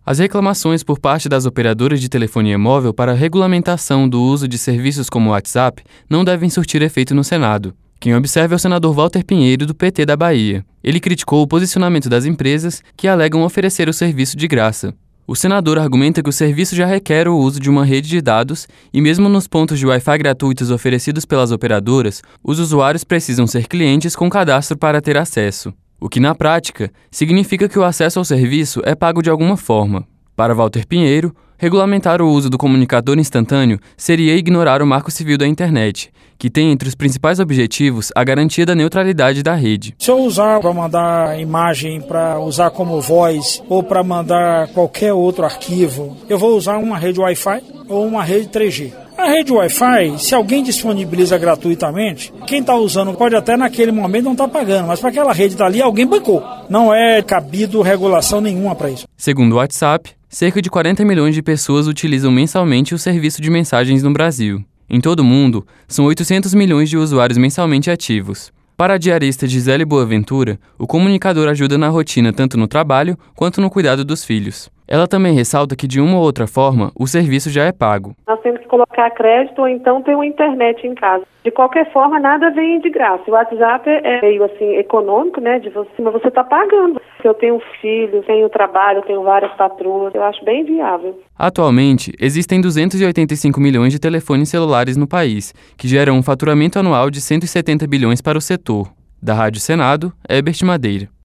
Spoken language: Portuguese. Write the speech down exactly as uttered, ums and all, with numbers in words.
As reclamações por parte das operadoras de telefonia móvel para a regulamentação do uso de serviços como o WhatsApp não devem surtir efeito no Senado. Quem observa é o senador Walter Pinheiro, do P T da Bahia. Ele criticou o posicionamento das empresas que alegam oferecer o serviço de graça. O senador argumenta que o serviço já requer o uso de uma rede de dados e mesmo nos pontos de Wi-Fi gratuitos oferecidos pelas operadoras, os usuários precisam ser clientes com cadastro para ter acesso. O que, na prática, significa que o acesso ao serviço é pago de alguma forma. Para Walter Pinheiro, regulamentar o uso do comunicador instantâneo seria ignorar o Marco Civil da Internet, que tem entre os principais objetivos a garantia da neutralidade da rede. Se eu usar para mandar imagem, para usar como voz ou para mandar qualquer outro arquivo, eu vou usar uma rede Wi-Fi ou uma rede três G. A rede Wi-Fi, se alguém disponibiliza gratuitamente, quem está usando pode até naquele momento não estar tá pagando, mas para aquela rede dali alguém bancou. Não é cabido regulação nenhuma para isso. Segundo o WhatsApp, cerca de quarenta milhões de pessoas utilizam mensalmente o serviço de mensagens no Brasil. Em todo o mundo, são oitocentos milhões de usuários mensalmente ativos. Para a diarista Gisele Boaventura, o comunicador ajuda na rotina tanto no trabalho quanto no cuidado dos filhos. Ela também ressalta que, de uma ou outra forma, o serviço já é pago. Nós temos que colocar crédito ou então ter uma internet em casa. De qualquer forma, nada vem de graça. O WhatsApp é meio assim econômico, né? De você, mas você está pagando. Eu tenho filho, tenho trabalho, tenho várias patroas. Eu acho bem viável. Atualmente, existem duzentos e oitenta e cinco milhões de telefones celulares no país, que geram um faturamento anual de cento e setenta bilhões para o setor. Da Rádio Senado, Herbert Madeira.